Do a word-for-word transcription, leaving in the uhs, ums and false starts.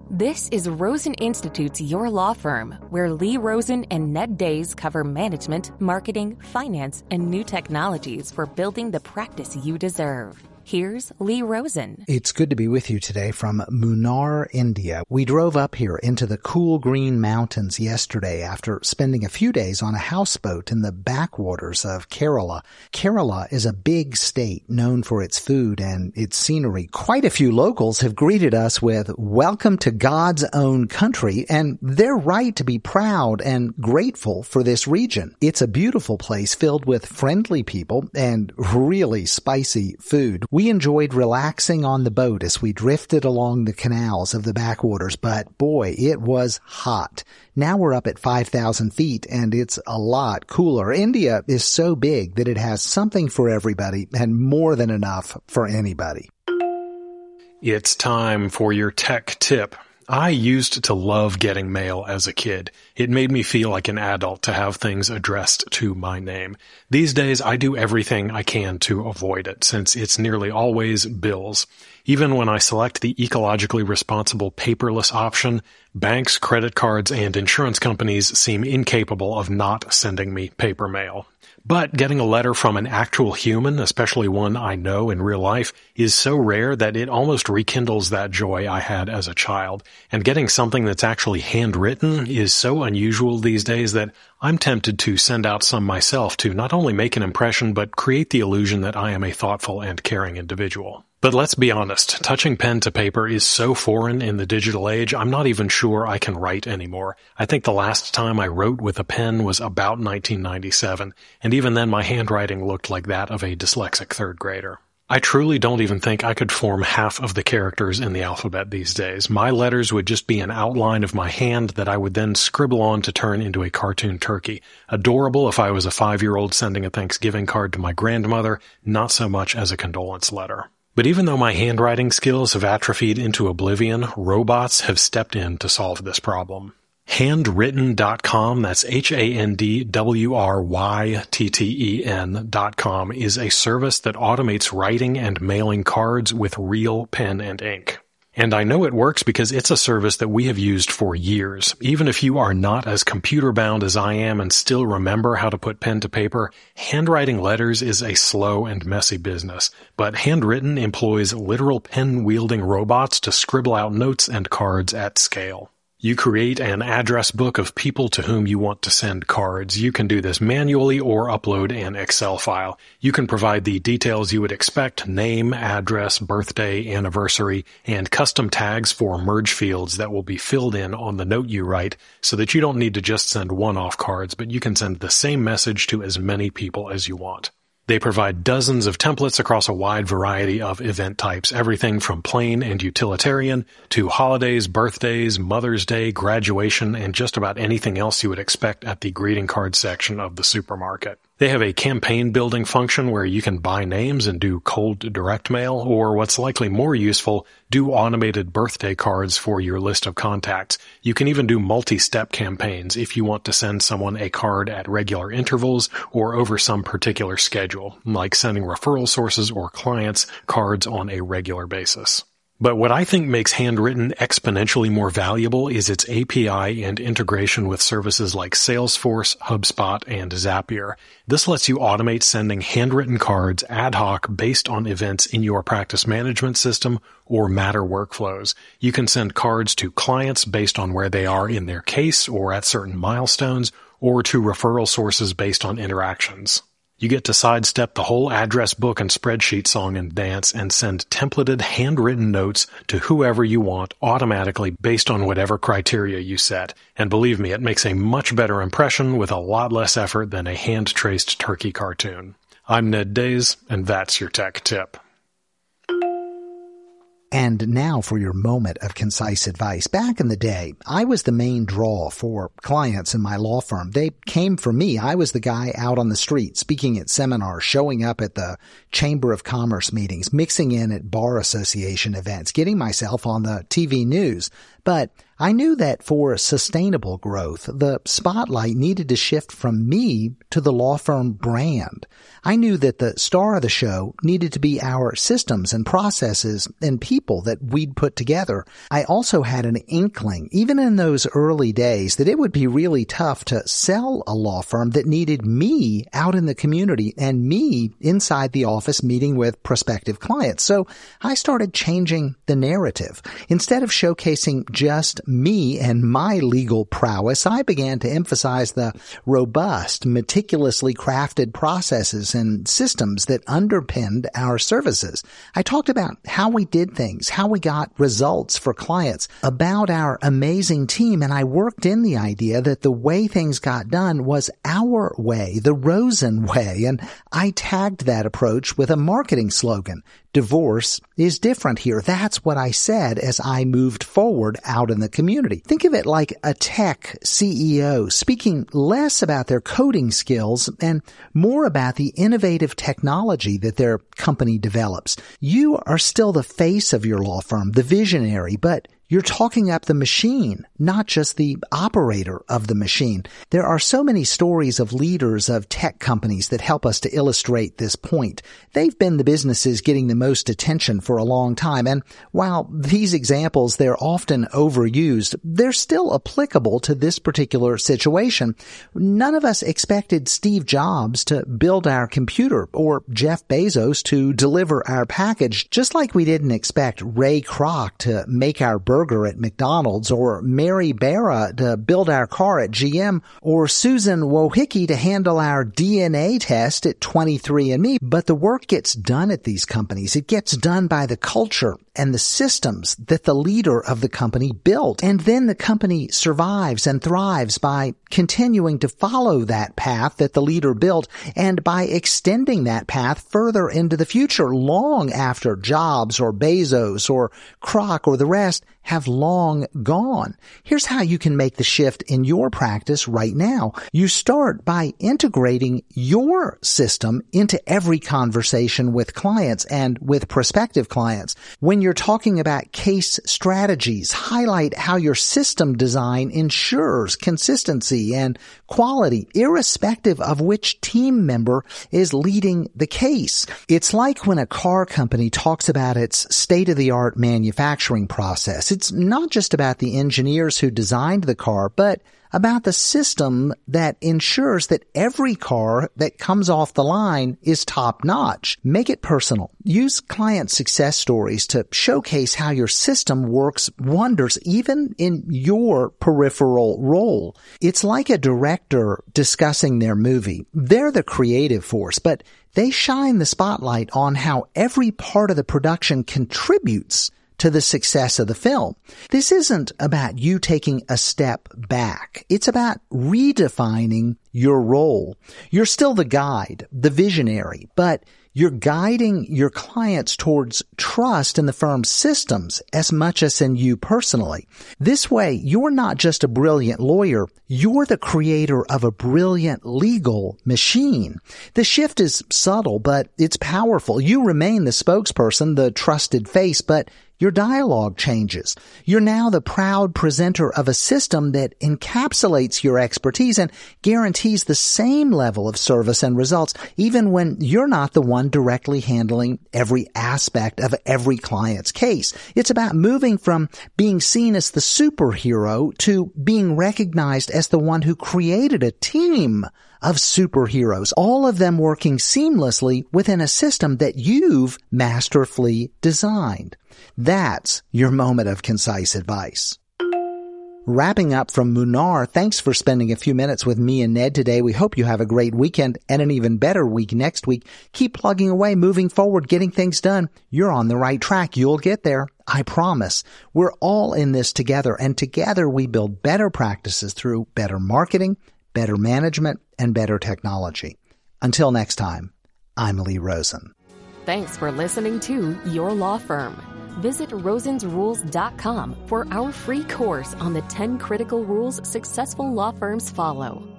This is Rosen Institute's Your Law Firm, where Lee Rosen and Ned Days cover management, marketing, finance, and new technologies for building the practice you deserve. Here's Lee Rosen. It's good to be with you today from Munnar, India. We drove up here into the cool green mountains yesterday after spending a few days on a houseboat in the backwaters of Kerala. Kerala is a big state known for its food and its scenery. Quite a few locals have greeted us with, "Welcome to God's own country," and they're right to be proud and grateful for this region. It's a beautiful place filled with friendly people and really spicy food. We enjoyed relaxing on the boat as we drifted along the canals of the backwaters, but boy, it was hot. Now we're up at five thousand feet and it's a lot cooler. India is so big that it has something for everybody and more than enough for anybody. It's time for your tech tip. I used to love getting mail as a kid. It made me feel like an adult to have things addressed to my name. These days, I do everything I can to avoid it, since it's nearly always bills. Even when I select the ecologically responsible paperless option, banks, credit cards, and insurance companies seem incapable of not sending me paper mail. But getting a letter from an actual human, especially one I know in real life, is so rare that it almost rekindles that joy I had as a child. And getting something that's actually handwritten is so unusual these days that I'm tempted to send out some myself to not only make an impression, but create the illusion that I am a thoughtful and caring individual. But let's be honest, touching pen to paper is so foreign in the digital age, I'm not even sure I can write anymore. I think the last time I wrote with a pen was about nineteen ninety-seven, and even then my handwriting looked like that of a dyslexic third grader. I truly don't even think I could form half of the characters in the alphabet these days. My letters would just be an outline of my hand that I would then scribble on to turn into a cartoon turkey. Adorable if I was a five-year-old sending a Thanksgiving card to my grandmother, not so much as a condolence letter. But even though my handwriting skills have atrophied into oblivion, robots have stepped in to solve this problem. handwrytten dot com, that's H A N D W R Y T T E N dot com, is a service that automates writing and mailing cards with real pen and ink. And I know it works because it's a service that we have used for years. Even if you are not as computer-bound as I am and still remember how to put pen to paper, handwriting letters is a slow and messy business. But Handwrytten employs literal pen-wielding robots to scribble out notes and cards at scale. You create an address book of people to whom you want to send cards. You can do this manually or upload an Excel file. You can provide the details you would expect: name, address, birthday, anniversary, and custom tags for merge fields that will be filled in on the note you write so that you don't need to just send one-off cards, but you can send the same message to as many people as you want. They provide dozens of templates across a wide variety of event types, everything from plain and utilitarian to holidays, birthdays, Mother's Day, graduation, and just about anything else you would expect at the greeting card section of the supermarket. They have a campaign building function where you can buy names and do cold direct mail, or what's likely more useful, do automated birthday cards for your list of contacts. You can even do multi-step campaigns if you want to send someone a card at regular intervals or over some particular schedule, like sending referral sources or clients cards on a regular basis. But what I think makes Handwrytten exponentially more valuable is its A P I and integration with services like Salesforce, HubSpot, and Zapier. This lets you automate sending handwritten cards ad hoc based on events in your practice management system or Matter workflows. You can send cards to clients based on where they are in their case or at certain milestones, or to referral sources based on interactions. You get to sidestep the whole address book and spreadsheet song and dance and send templated handwritten notes to whoever you want automatically based on whatever criteria you set. And believe me, it makes a much better impression with a lot less effort than a hand-traced turkey cartoon. I'm Ned Days, and that's your tech tip. And now for your moment of concise advice. Back in the day, I was the main draw for clients in my law firm. They came for me. I was the guy out on the street, speaking at seminars, showing up at the Chamber of Commerce meetings, mixing in at bar association events, getting myself on the T V news. But I knew that for sustainable growth, the spotlight needed to shift from me to the law firm brand. I knew that the star of the show needed to be our systems and processes and people that we'd put together. I also had an inkling, even in those early days, that it would be really tough to sell a law firm that needed me out in the community and me inside the office meeting with prospective clients. So I started changing the narrative. Instead of showcasing just me and my legal prowess, I began to emphasize the robust, meticulously crafted processes and systems that underpinned our services. I talked about how we did things, how we got results for clients, about our amazing team, and I worked in the idea that the way things got done was our way, the Rosen way, and I tagged that approach with a marketing slogan. Divorce is different here. That's what I said as I moved forward out in the community. Think of it like a tech C E O speaking less about their coding skills and more about the innovative technology that their company develops. You are still the face of your law firm, the visionary, but you're talking up the machine, not just the operator of the machine. There are so many stories of leaders of tech companies that help us to illustrate this point. They've been the businesses getting the most attention for a long time, and while these examples, they're often overused, they're still applicable to this particular situation. None of us expected Steve Jobs to build our computer or Jeff Bezos to deliver our package, just like we didn't expect Ray Kroc to make our burger at McDonald's, or Mary Barra to build our car at G M, or Susan Wojcicki to handle our D N A test at twenty-three and me. But the work gets done at these companies. It gets done by the culture and the systems that the leader of the company built. And then the company survives and thrives by continuing to follow that path that the leader built and by extending that path further into the future, long after Jobs or Bezos or Kroc or the rest have long gone. Here's how you can make the shift in your practice right now. You start by integrating your system into every conversation with clients and with prospective clients. When you're talking about case strategies, highlight how your system design ensures consistency and quality, irrespective of which team member is leading the case. It's like when a car company talks about its state-of-the-art manufacturing process. It's not just about the engineers who designed the car, but about the system that ensures that every car that comes off the line is top-notch. Make it personal. Use client success stories to showcase how your system works wonders even in your peripheral role. It's like a director discussing their movie. They're the creative force, but they shine the spotlight on how every part of the production contributes to the success of the film. This isn't about you taking a step back. It's about redefining your role. You're still the guide, the visionary, but you're guiding your clients towards trust in the firm's systems as much as in you personally. This way, you're not just a brilliant lawyer, you're the creator of a brilliant legal machine. The shift is subtle, but it's powerful. You remain the spokesperson, the trusted face, but your dialogue changes. You're now the proud presenter of a system that encapsulates your expertise and guarantees the same level of service and results, even when you're not the one directly handling every aspect of every client's case. It's about moving from being seen as the superhero to being recognized as the one who created a team of superheroes, all of them working seamlessly within a system that you've masterfully designed. That's your moment of concise advice. Wrapping up from Munar, thanks for spending a few minutes with me and Ned today. We hope you have a great weekend and an even better week next week. Keep plugging away, moving forward, getting things done. You're on the right track. You'll get there. I promise. We're all in this together, and together we build better practices through better marketing, better management, and better technology. Until next time, I'm Lee Rosen. Thanks for listening to Your Law Firm. Visit rosens rules dot com for our free course on the ten critical rules successful law firms follow.